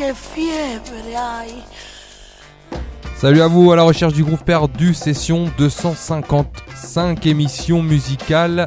che fiebre hai. Salut à vous, à la recherche du groove perdu, session 255, émission musicale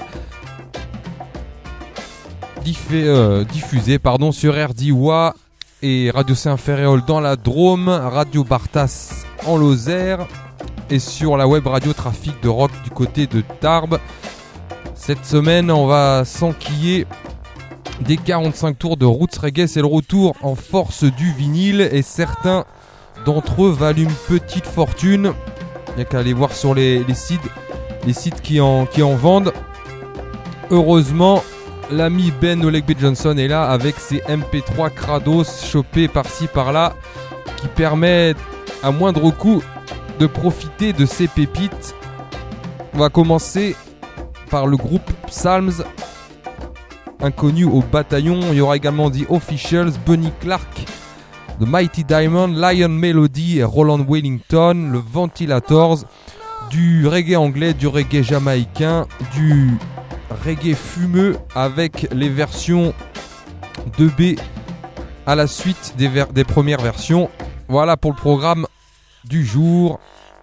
diffusée sur RDWA et Radio Saint-Ferréol dans la Drôme, Radio Bartas en Lozère et sur la web radio Trafic de Rock du côté de Tarbes. Cette semaine, on va s'enquiller des 45 tours de Roots Reggae. C'est le retour en force du vinyle et certains d'entre eux valent une petite fortune. Il n'y a qu'à aller voir sur les sites qui en vendent. Heureusement, l'ami Ben Oleg B. Johnson est là avec ses MP3 Krados chopés par-ci par-là qui permettent à moindre coût de profiter de ces pépites. On va commencer par le groupe Psalms, inconnu au bataillon. Il y aura également The Officials, Bunny Clark, The Mighty Diamond, Lion Melody et Roland Wellington, le Ventilators, du reggae anglais, du reggae jamaïcain, du reggae fumeux avec les versions 2B à la suite des premières versions. Voilà pour le programme du jour.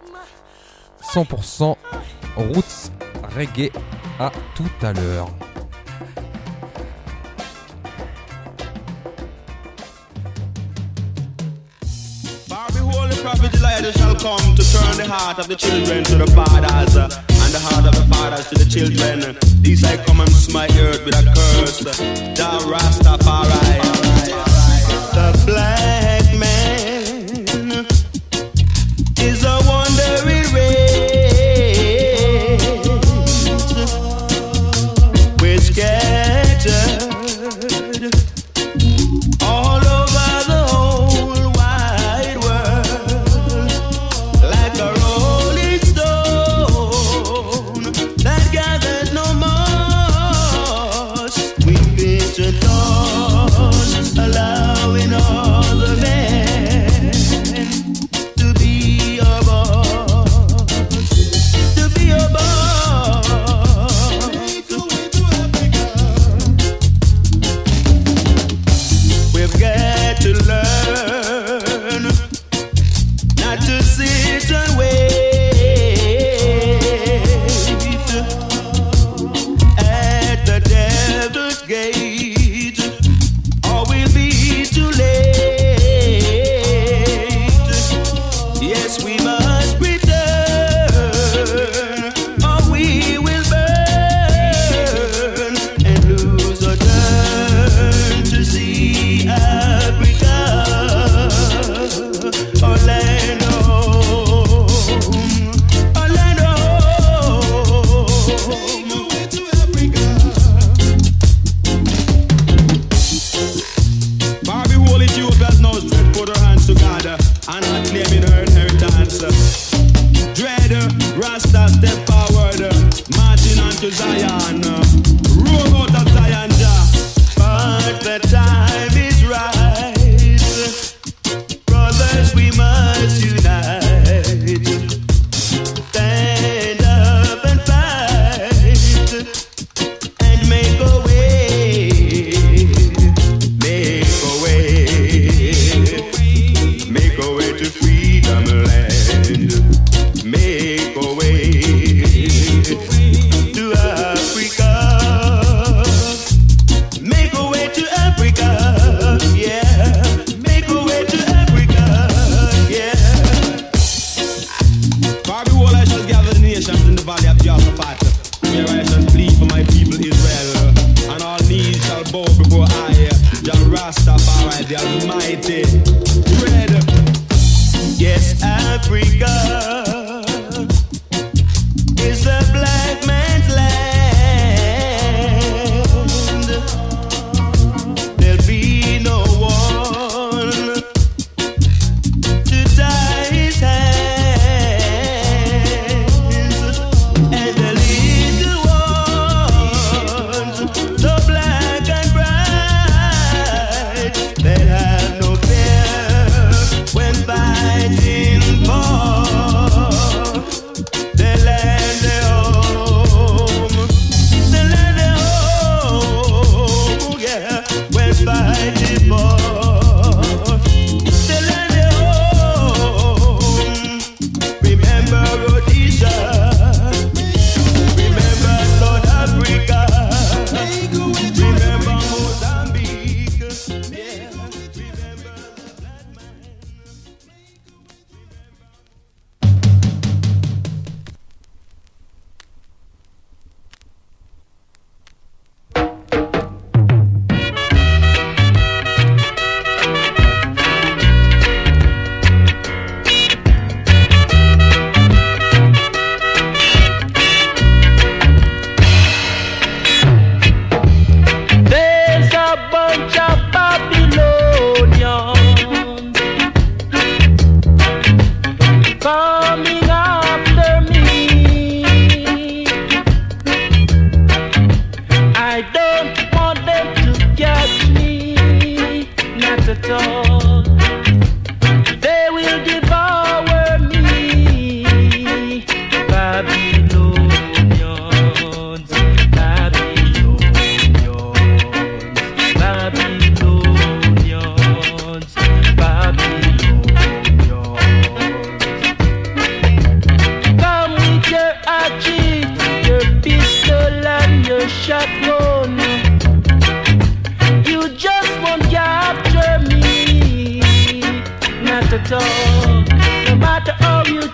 100% Roots Reggae. À tout à l'heure. Behold, the prophet Elijah shall come to turn the heart of the children to the fathers, and the heart of the fathers to the children. These I come and smite the earth with a curse. Thou Rastafari. The black man is a wandering race, we're scattered all over the whole wide world, like a rolling stone that gathers no moss. We've been to toss, allowing all the men to be a boss, to be a boss. We've got to learn not to sit and wait at the devil's gate, or we'll be too late. Yes, we must return, or we will burn and lose a turn to see Africa, or land home, or land home. To Africa. Barbie Wall Ethiopia's now straight put her hands together and not claiming her inheritance. Dread, Rasta step forward, marching onto Zion, roll out of Zion Jah. But the time is right, brothers, we must unite, stand up and fight, and make a way, make a way, make a way to freedom land, make a way to Africa, make a way to Africa, yeah, make a way to Africa, yeah. Barbie Wall, I shall gather the nations in the valley of Jehoshaphat, where I shall plead for my people Israel, and all knees shall bow before I, Jah Rastafari, the Almighty. Red, yes, Africa is the black man's land. There'll be no one to tie his hands, and the little ones, so black and bright, they have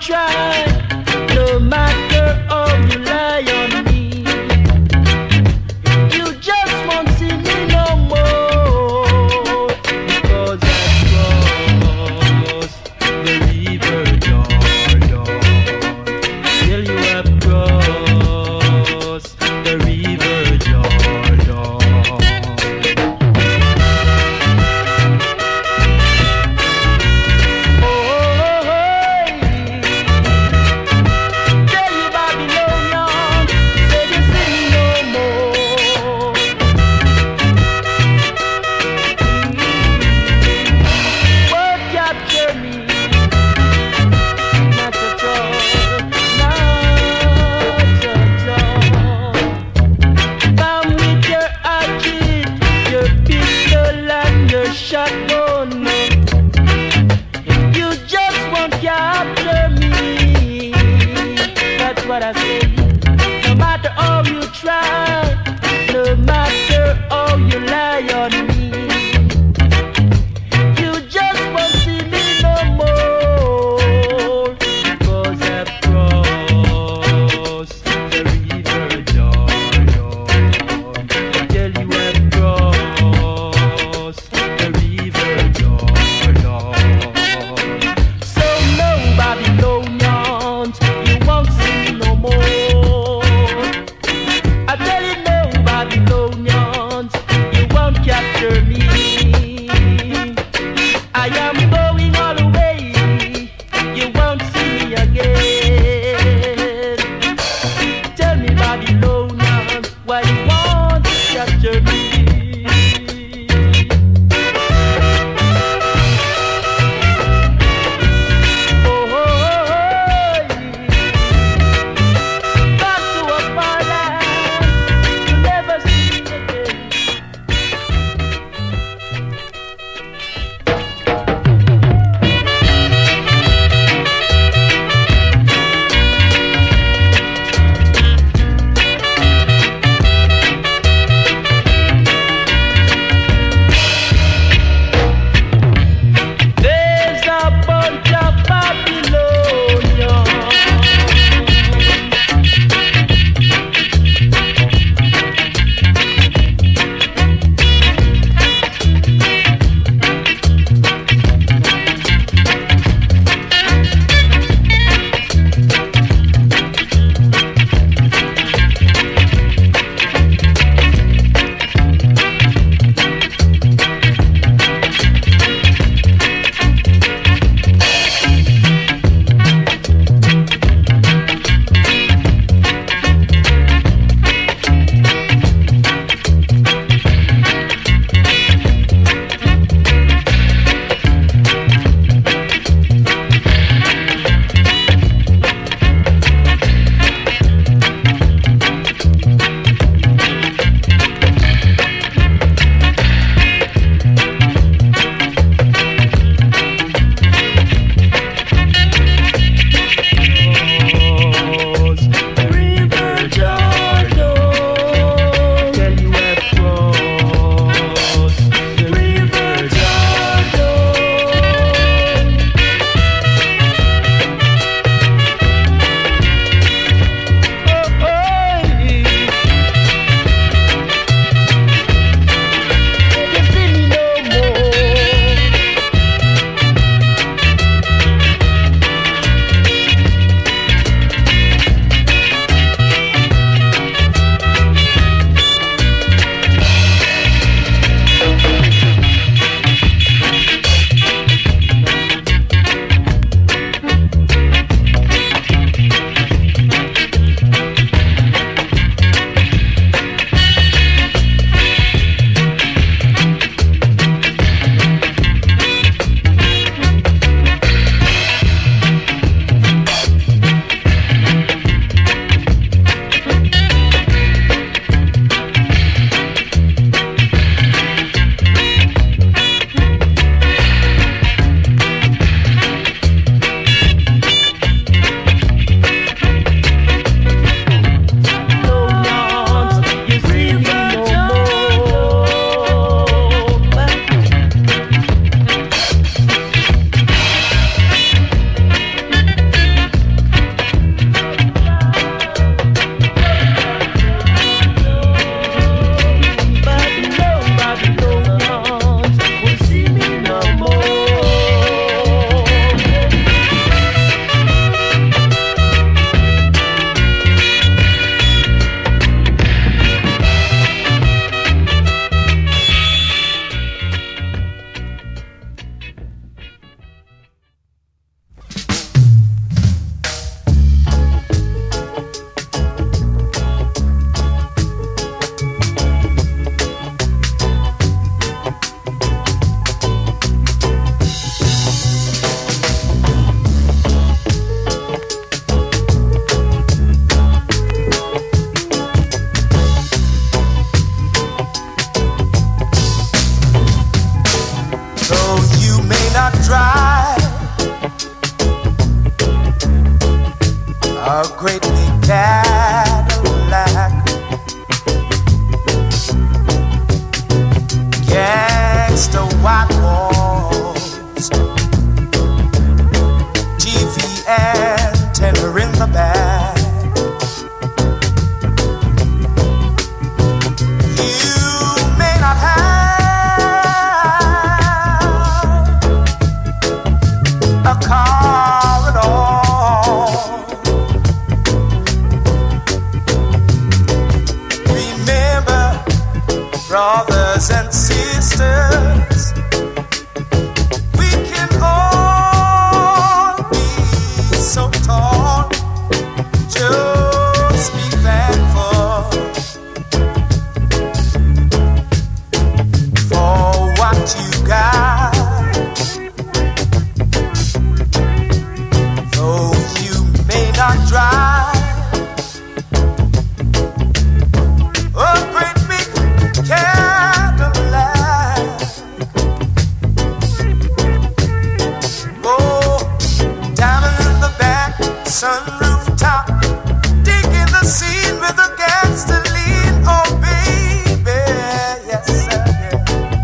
try, no matter how you lie on me, you just won't see me no more. Because I crossed the river Jordan. Till you have crossed the river Jordan. brothers and sisters, we can all be so tall. Just be thankful for what you got. Though you may not drive a great big Cadillac, oh, diamond in the back, sunroof top, digging the scene with a gasoline, oh baby, yes sir, yeah.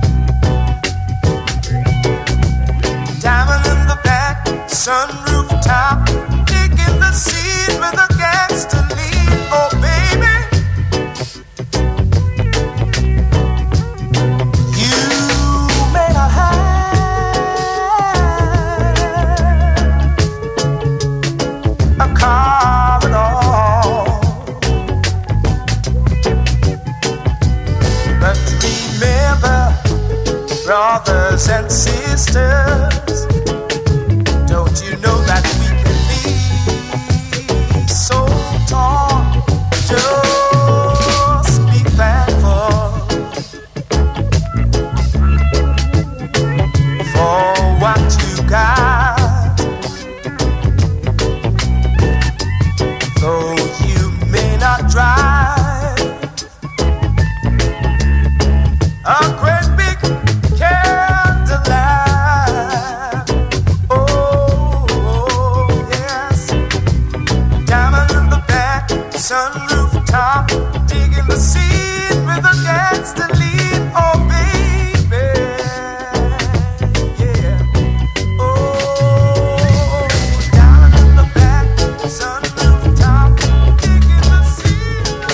Diamond in the back, sunroof top, digging the scene with a gasoline, oh baby. You may not have a car at all, but remember, brothers and sisters, don't you know that we can be so tall? Just be thankful for what you got. Though you may not drive a great big Cadillac, oh yes, diamond in the back, sunroof top, digging the scene with a gasoline, oh baby, yeah, oh, diamond in the back, sunroof top, digging the scene with a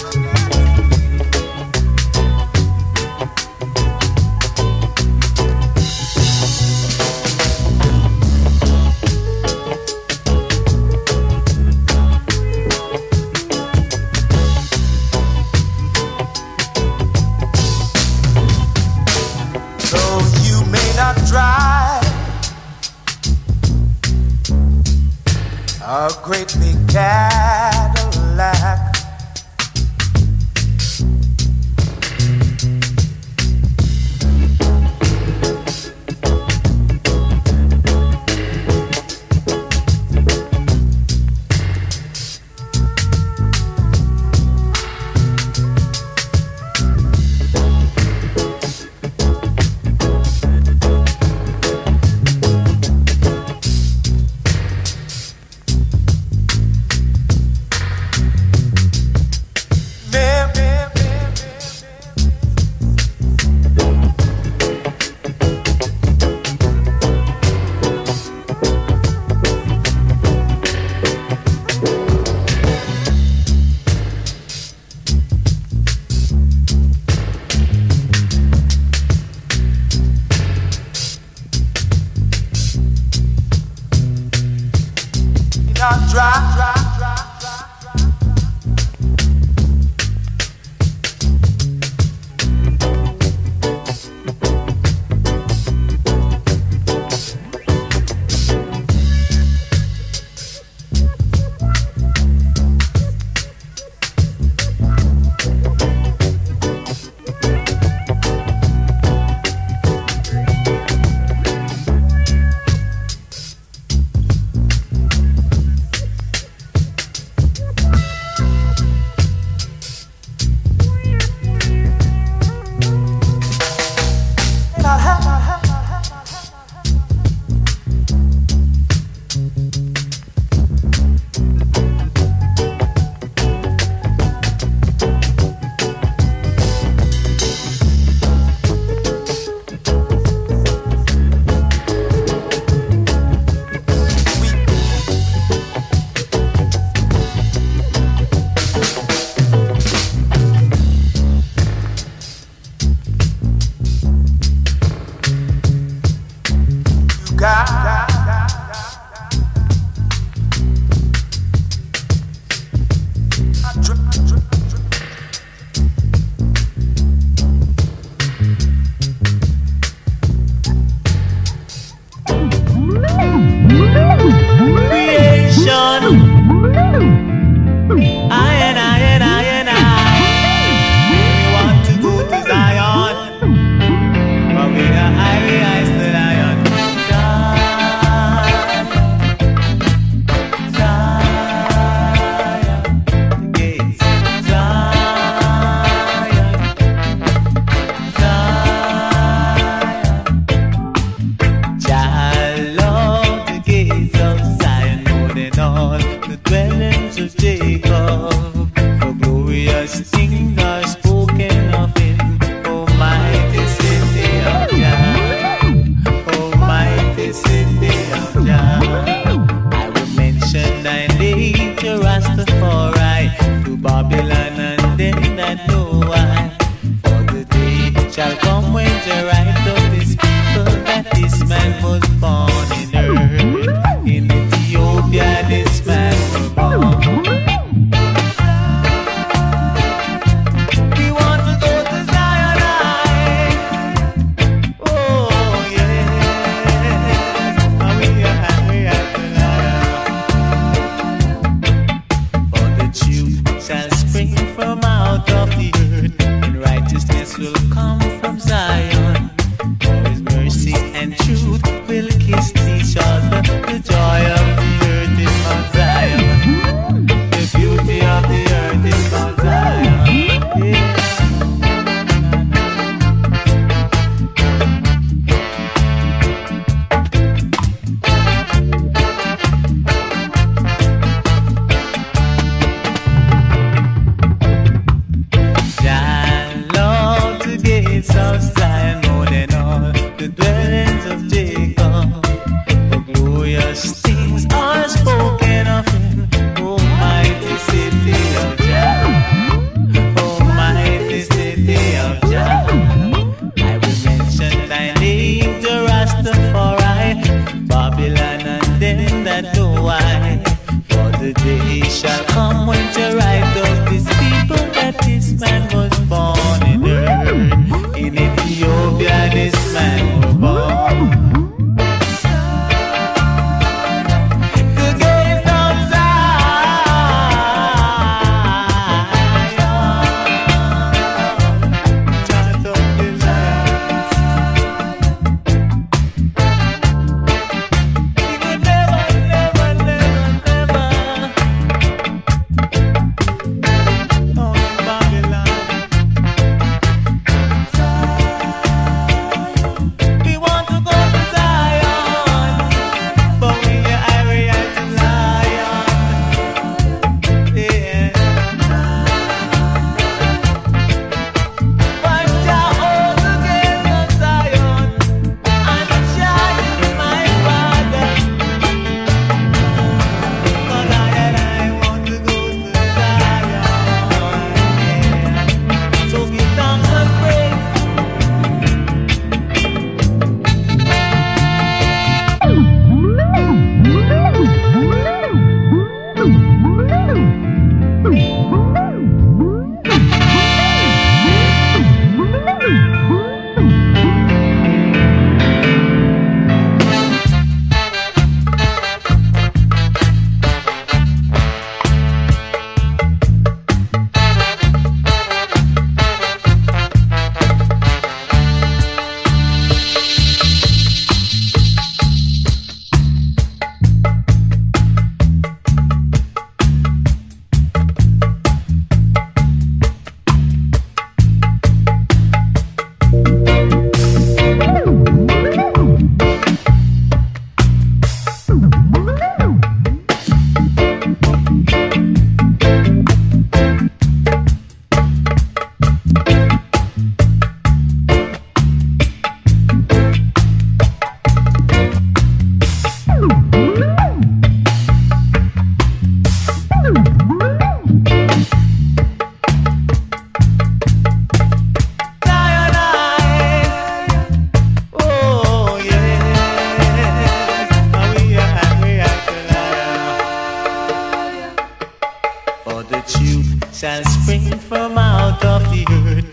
shall spring from out of the earth.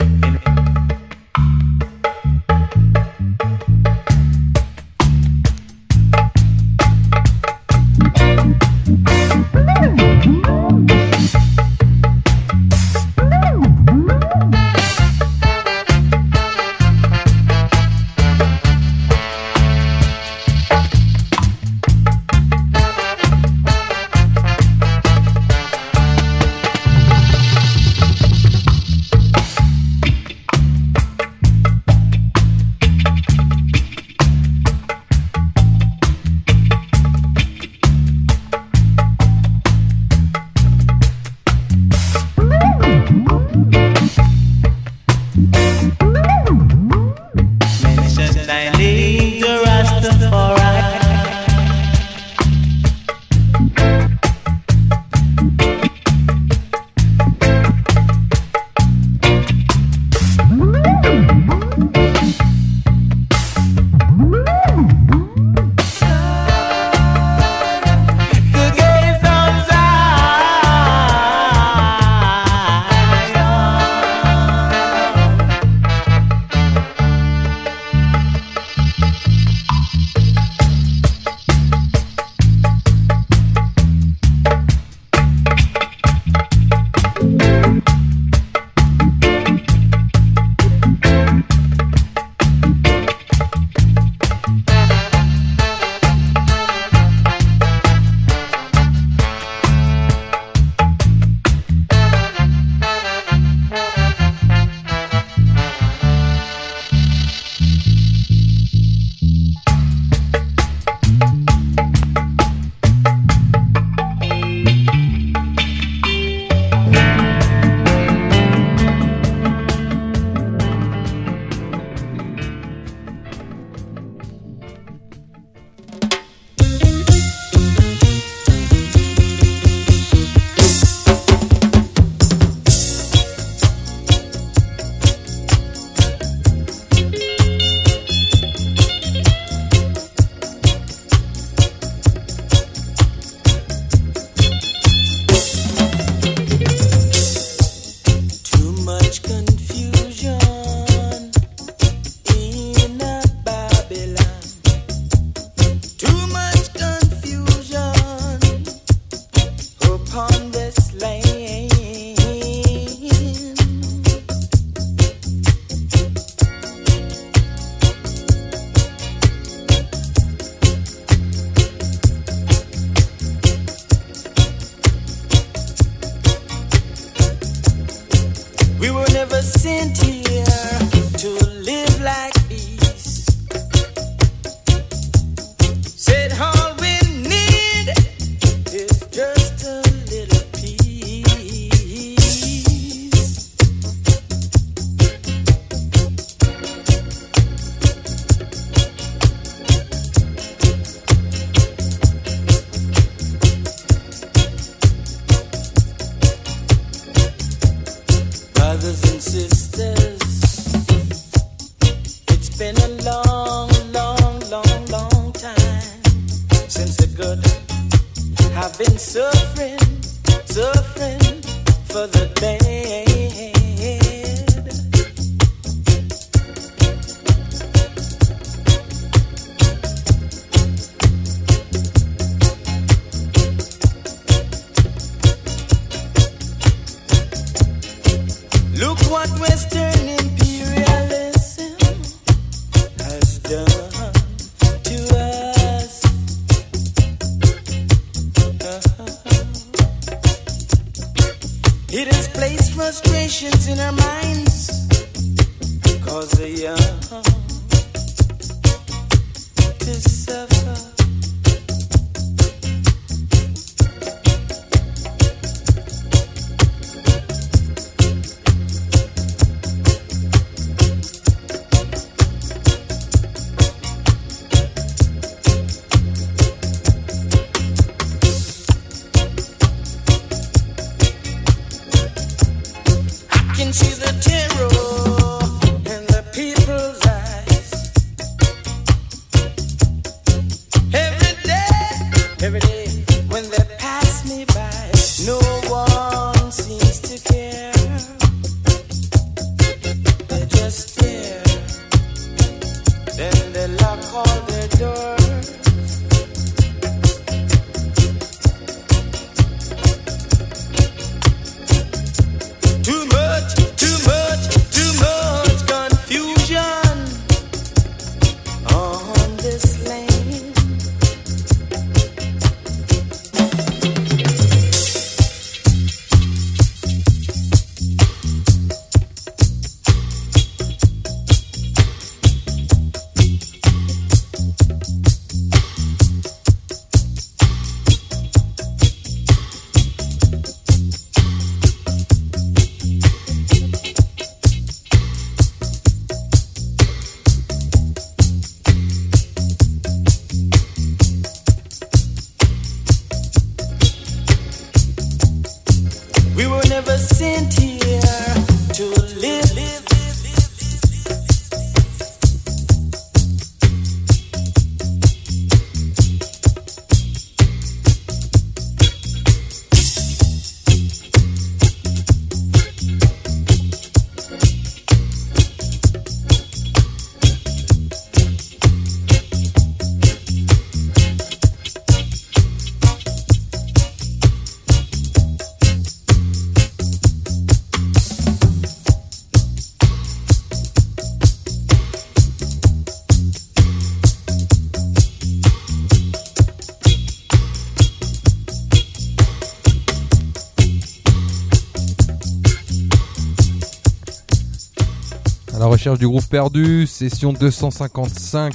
We were never sent here to live like these. Said all we need is just a little peace. Brothers and sisters, bed. Look what Western imperialism has done to us. It has placed frustrations in our minds, 'cause the young to suffer. Can see the terror in the people's eyes. Every day when they pass me by, no one seems to care. They just stare, then they lock all their doors. Too much confusion on this lane. We were never sent here to live. À la recherche du groupe perdu, session 255.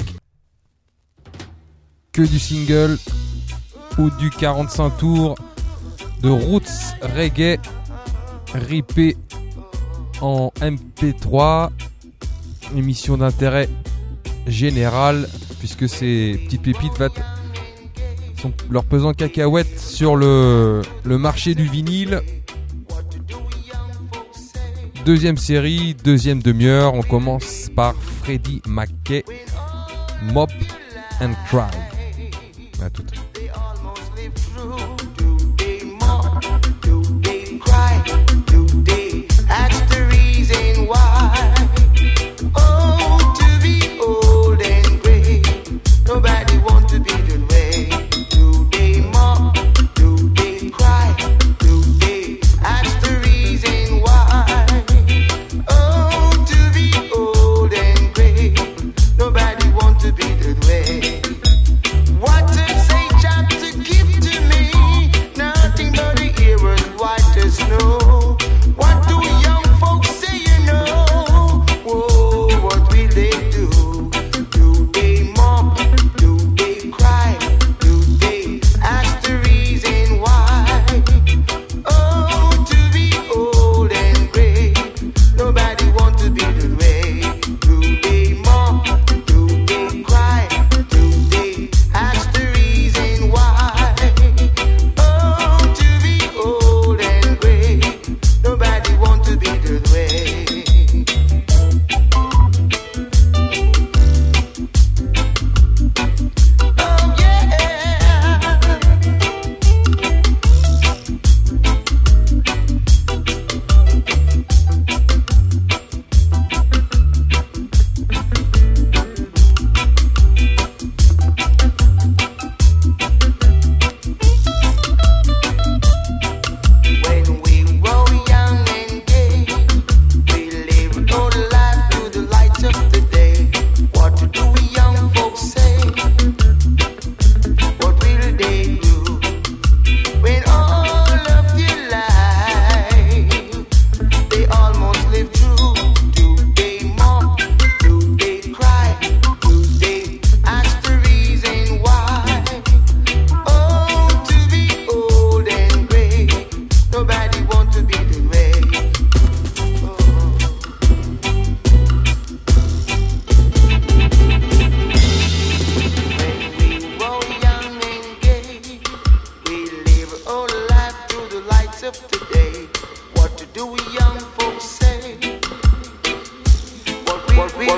Que du single ou du 45 tours de Roots Reggae ripé en MP3. Émission d'intérêt général puisque ces petites pépites sont leur pesant cacahuètes sur le marché du vinyle. Deuxième série, deuxième demi-heure, on commence par Freddie McKay, Mop and Cry. À tout. What to say, child? young folks say. What we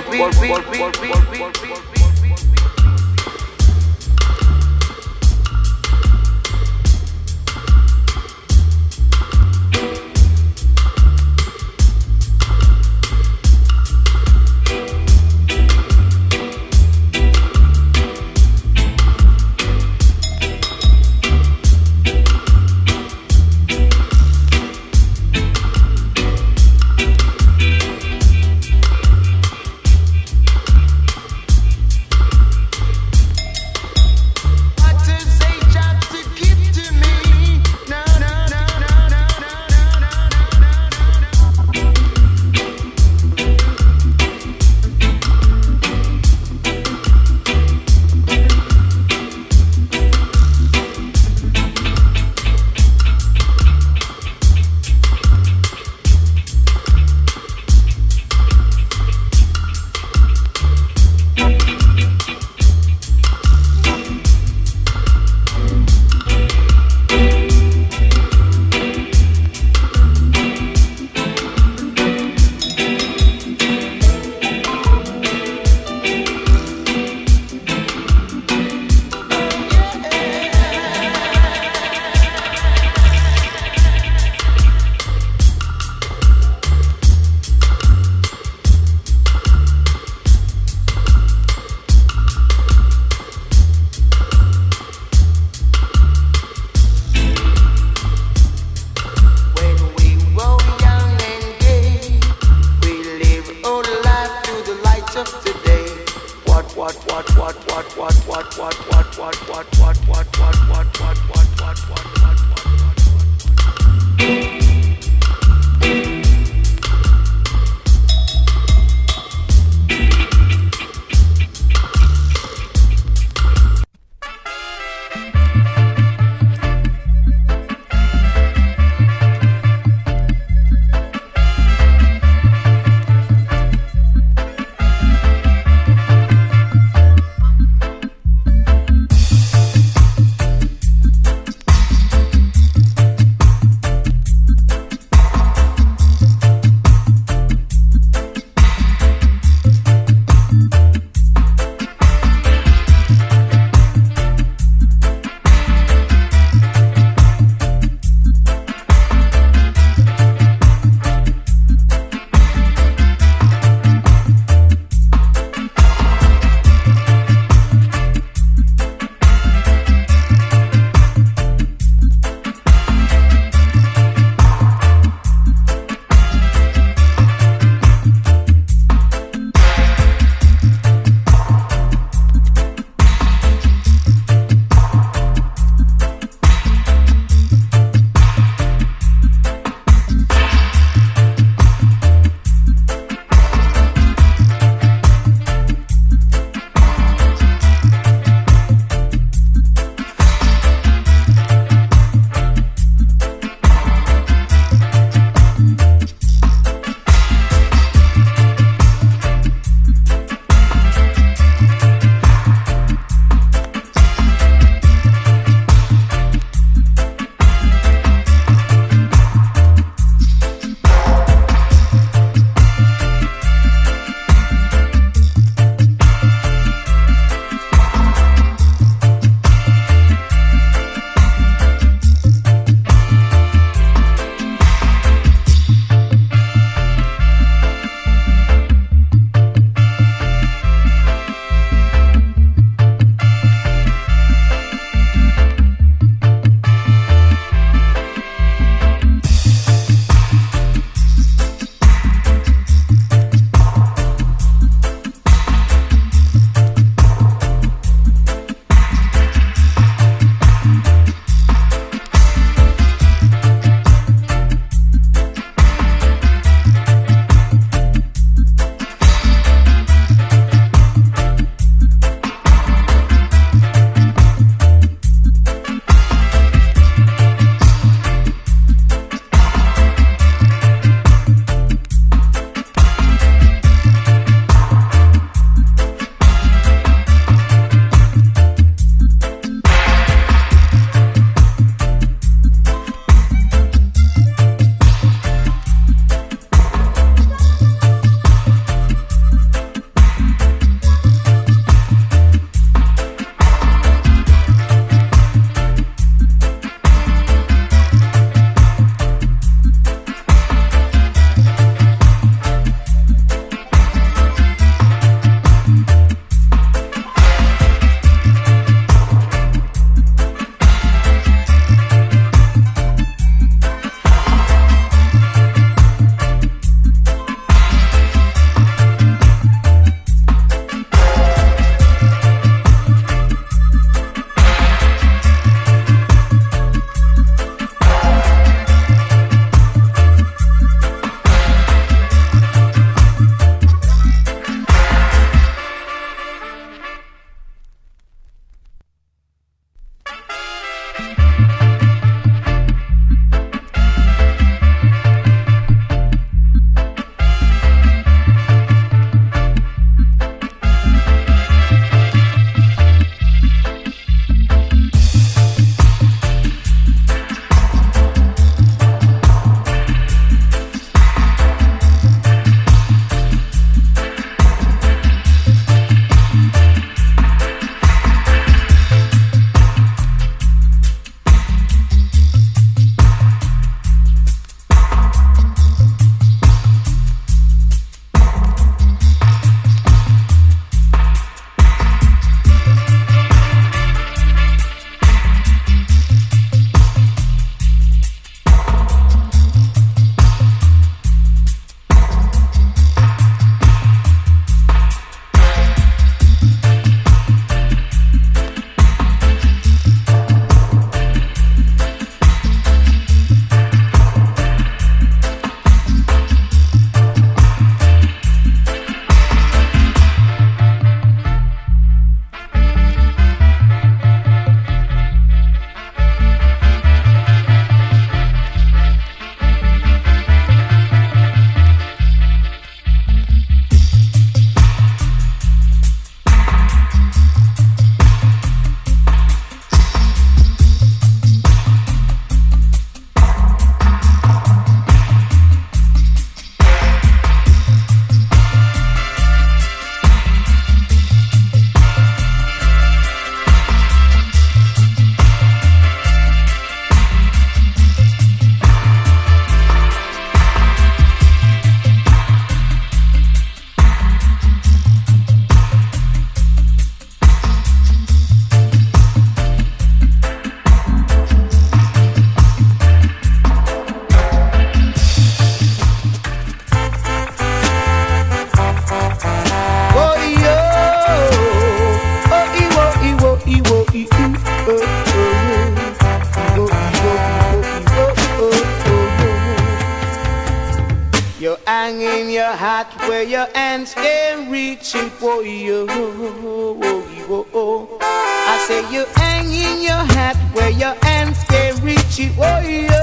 You're hanging your hat where your hands can reach it. Whoa, yo, whoa, whoa. I say you're hanging your hat where your hands can reach it. Whoa, yo.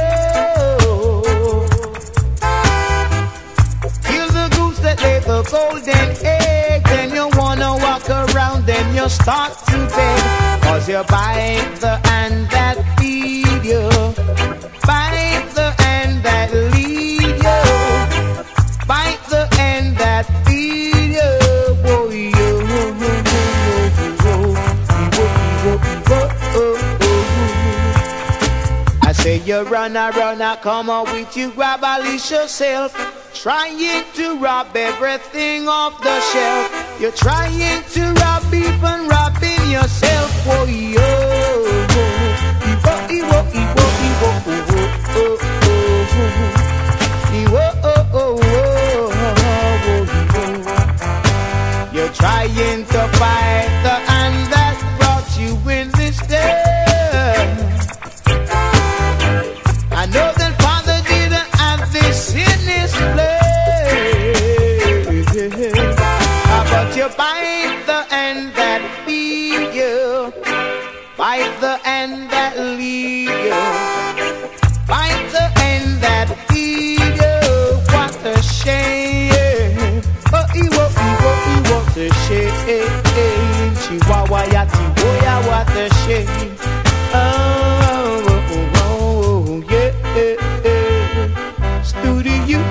Kill the goose that laid the golden egg. Then you wanna walk around, then you start to beg. Cause you bite the hand that feed you. Bite the hand that lead you. Bite the end that feed you. Whoa, yo, I say you run, come on with you, grab a leash yourself. Trying to rob everything off the shelf. You're trying to rob even robbing yourself. Whoa, yo, you're trying to fight the hand that brought you in this day. I know that Father didn't have this in his place, but you bite the hand that feed you, bite the hand that lead you, bite the hand that feed you. What a shame! What a shame! Chihuahua yati boya, what a shame! Oh, yeah. Studio,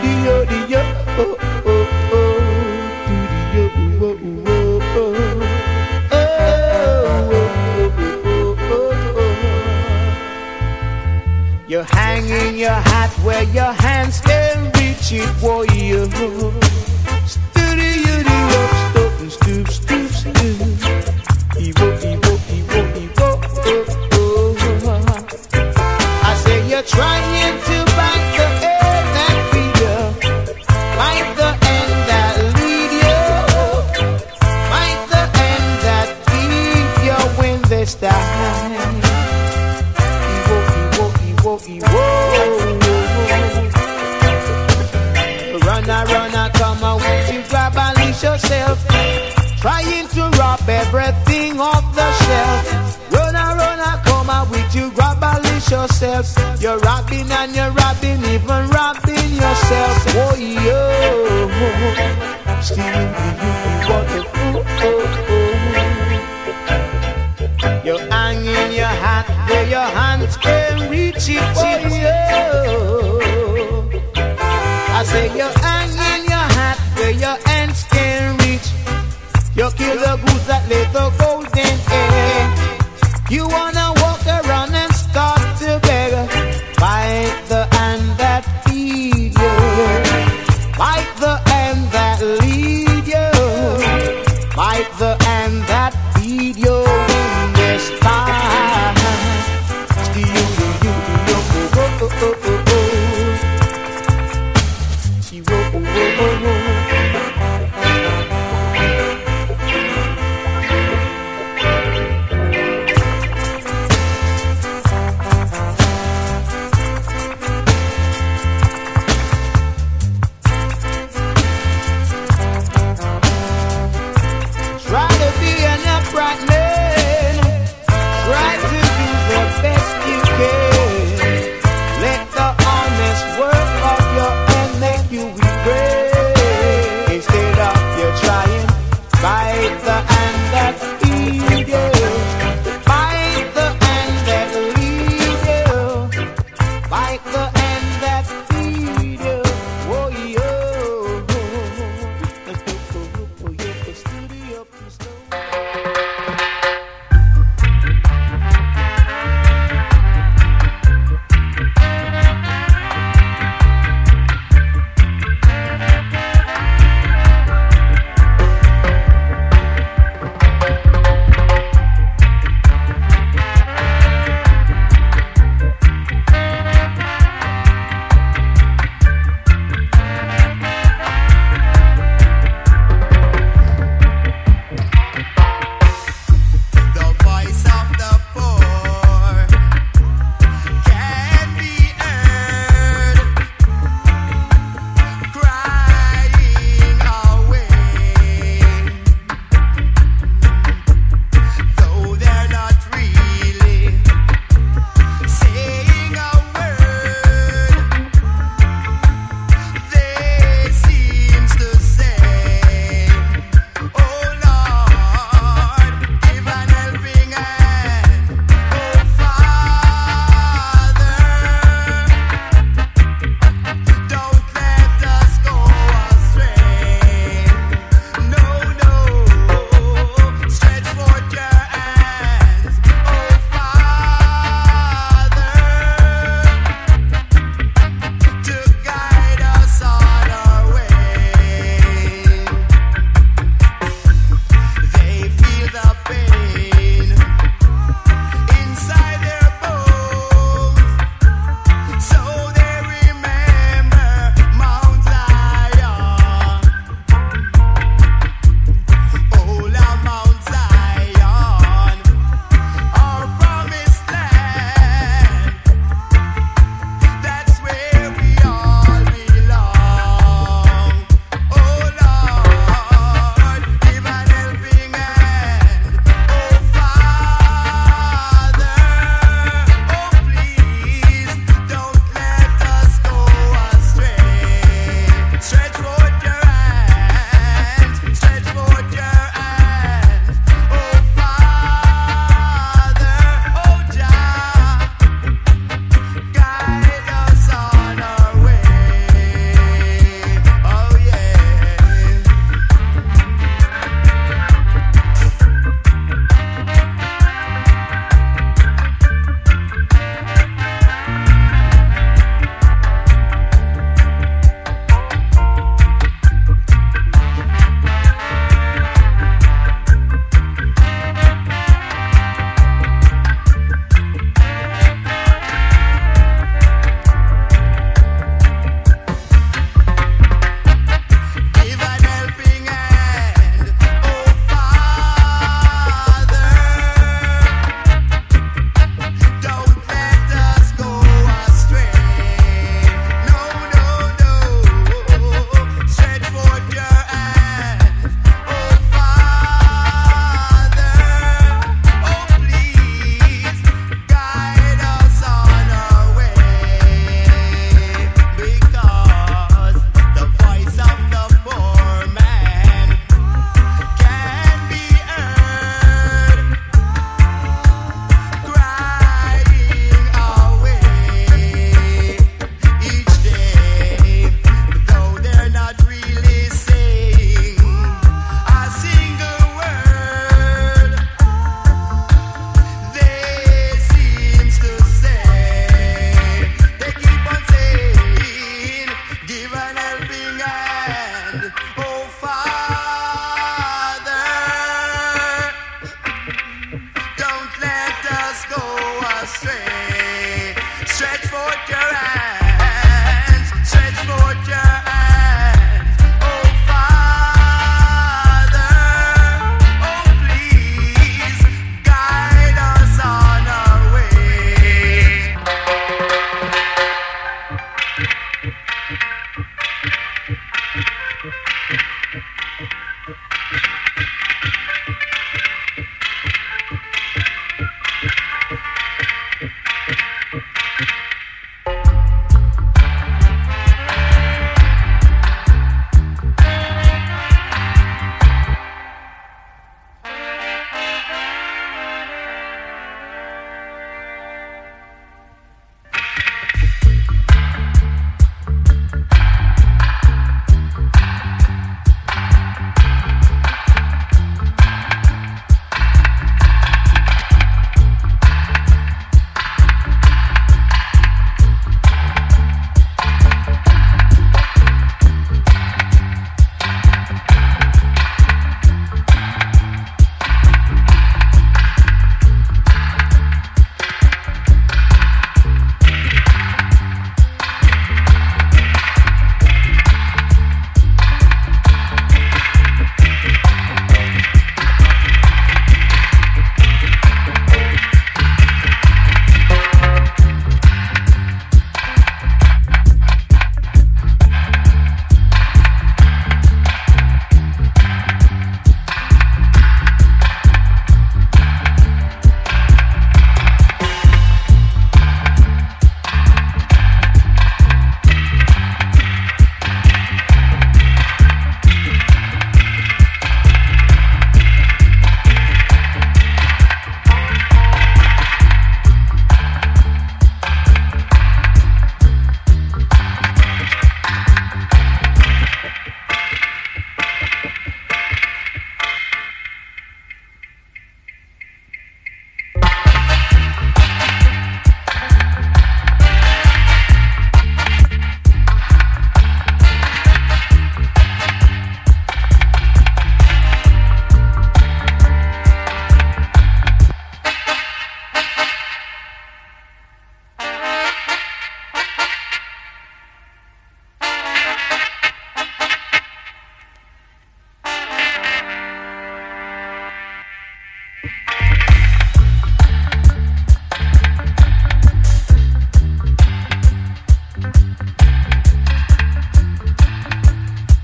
you're hanging your hat where your hands can reach it, boy. I say you're trying to bite the end that feed you, bite the end that lead you, bite the end that feed you when they start. Runner, come on with you, grab and leash yourself. Trying to rob everything off the shelf. Runner, come on with you, grab and leash yourself. You're robbing and you're robbing, even robbing yourself. Oh, yo, still what a fool. You're hanging your hat where your hands can reach it. Oh, yo. I say you're hanging your hat where your hands can reach. You kill the goose that laid the golden egg. You wanna walk around and start to beg. Bite the hand that feed you, bite the hand that lead you, bite the hand that feed you in this time. Try to be an upright man. Try to do the best you can. Let the honest work of your hand make you regret. Instead of you trying, bite the hand that feed you, bite the hand that lead you, bite the hand that feed you. Oh, yo.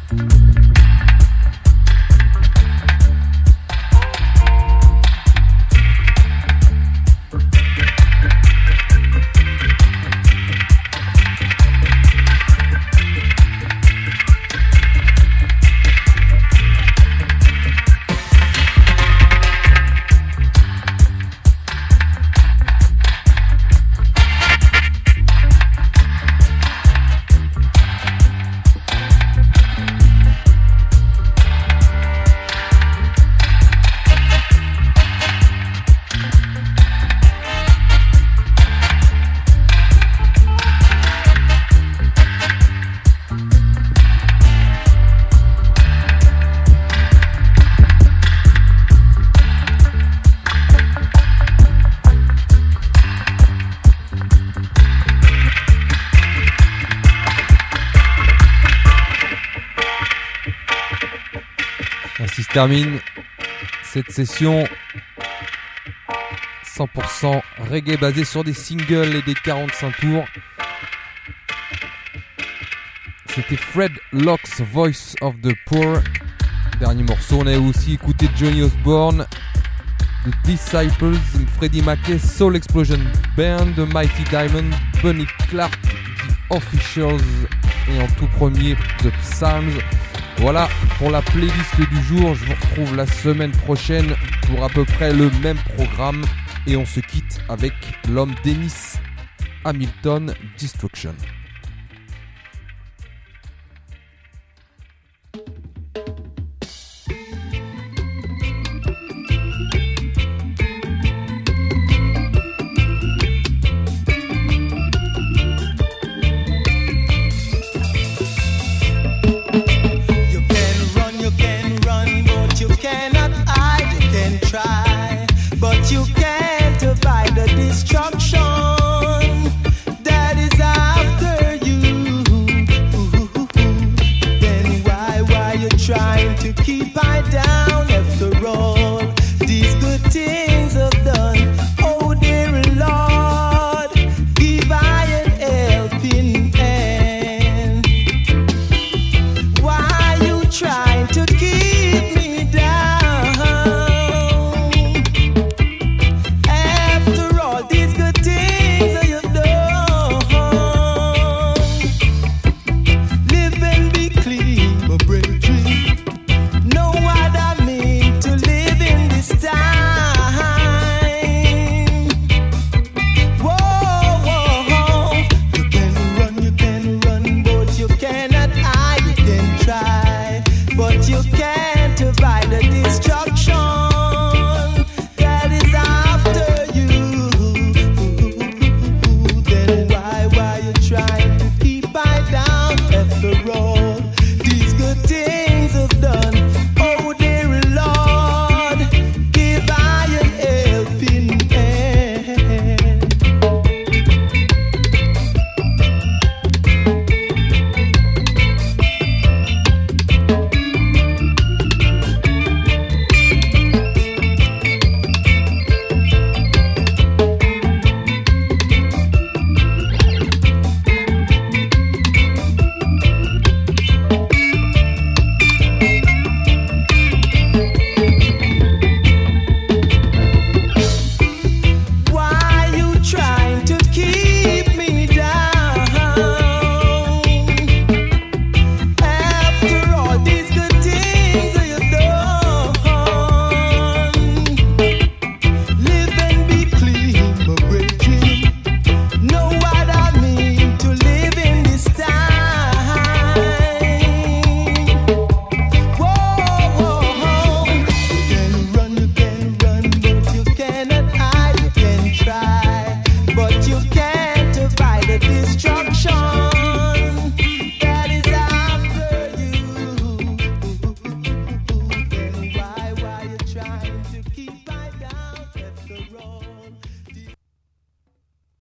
Ainsi se termine cette session 100% reggae basée sur des singles et des 45 tours. C'était Fred Locke's Voice of the Poor. Dernier morceau, on a aussi écouté Johnny Osborne, The Disciples, Freddie Mackey, Soul Explosion Band, The Mighty Diamond, Bunny Clark, The Officials et en tout premier The Psalms. Voilà pour la playlist du jour. Je vous retrouve la semaine prochaine pour à peu près le même programme. Et on se quitte avec l'homme Dennis Hamilton, Destruction. Try, but you can't avoid the destruction that is after you. Then why you trying to keep I down? After all, these good things have done. Oh dear Lord, give I an helping hand. Why you trying to keep me down? But you can't avoid the